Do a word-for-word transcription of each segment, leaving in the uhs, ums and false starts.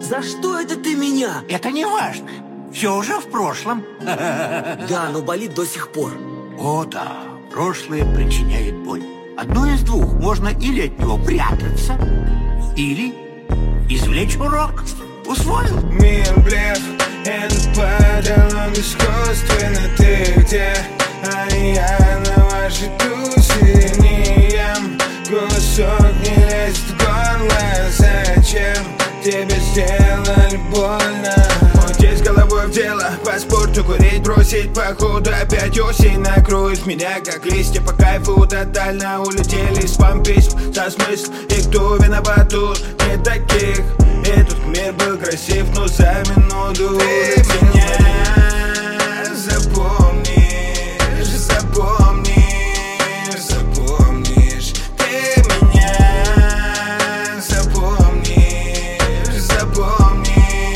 За что это ты меня? Это не важно. Все уже в прошлом. Да, но болит до сих пор. О да, прошлое причиняет боль. Одно из двух: можно или от него прятаться, или извлечь урок. Усвоил? Мир блеф, and подолом искусственно. Ты где? А я на вашей тусе не ем. Кусок не лезет в горло. Зачем тебе сделали больно? Здесь головой в дело, по спорту курить бросить, походу опять осень накроет меня, как листья по кайфу. Тотально улетели спам письм со смыслом, и кто виноват тут? Не таких. Этот мир был красив, но за минуту ты меня запомнишь, запомнишь, запомнишь. Ты меня запомнишь, запомнишь,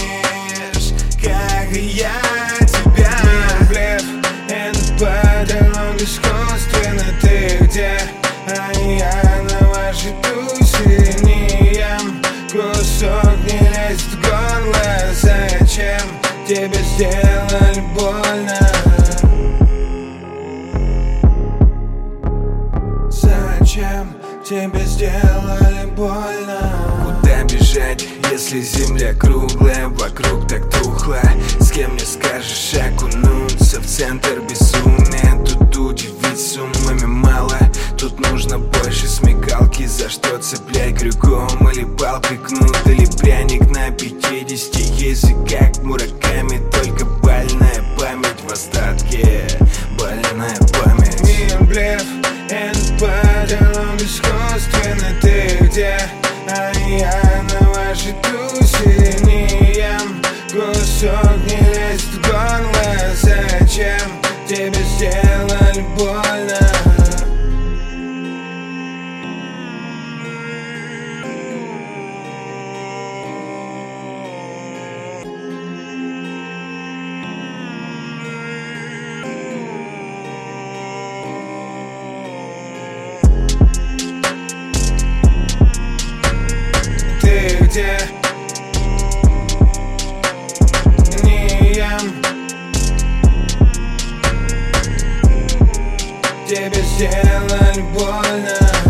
как и я тебя. Мир блеф, and подолом искусственно. Ты где? А я на вашей тусе не ем. Кусок не лезет в горло. Зачем тебе сделали больно? Зачем тебе сделали больно? Куда бежать, если земля круглая, вокруг так тухло? С кем мне скажешь окунуться в центр безумия? Тут удивить суммами мало, тут нужно больше смекалки. За что цепляй крюком или палкой кнут, или пряник на пятидесяти языках Мураками. Только больная память в остатке, больная память. Мир блеф, and подолом искусственно. Ты где? А я на вашей тусе не ем. Кусок не лезет в горло. Зачем тебе сделали больно? Ты где? Не ем. Тебе сделали больно.